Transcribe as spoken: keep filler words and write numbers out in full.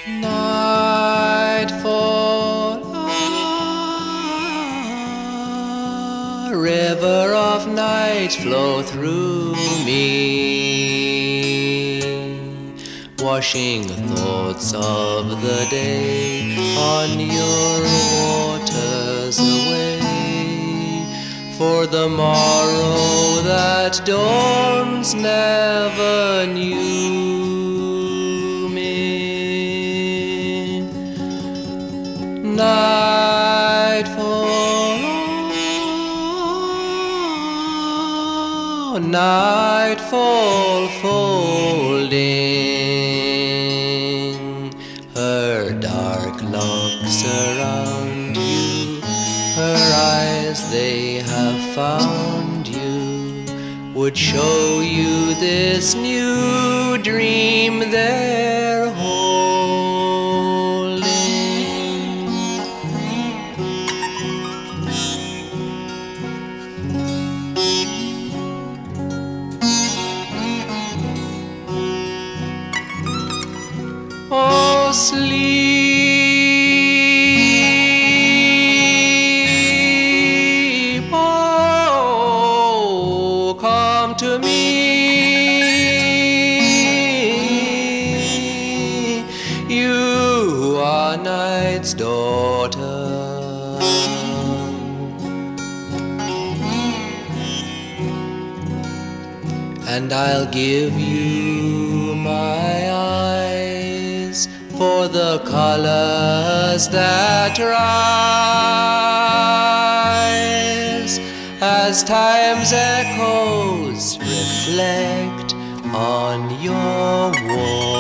Nightfall, ah, river of night flow through me, washing thoughts of the day on your waters away, for the morrow that dawns never knew me. Nightfall, nightfall folding her dark locks around you, her eyes they have found you, would show you this new dream they're holding. Oh, sleep, oh, come to me. You are night's daughter, and I'll give you my eyes for the colors that rise as time's echoes reflect on your wall.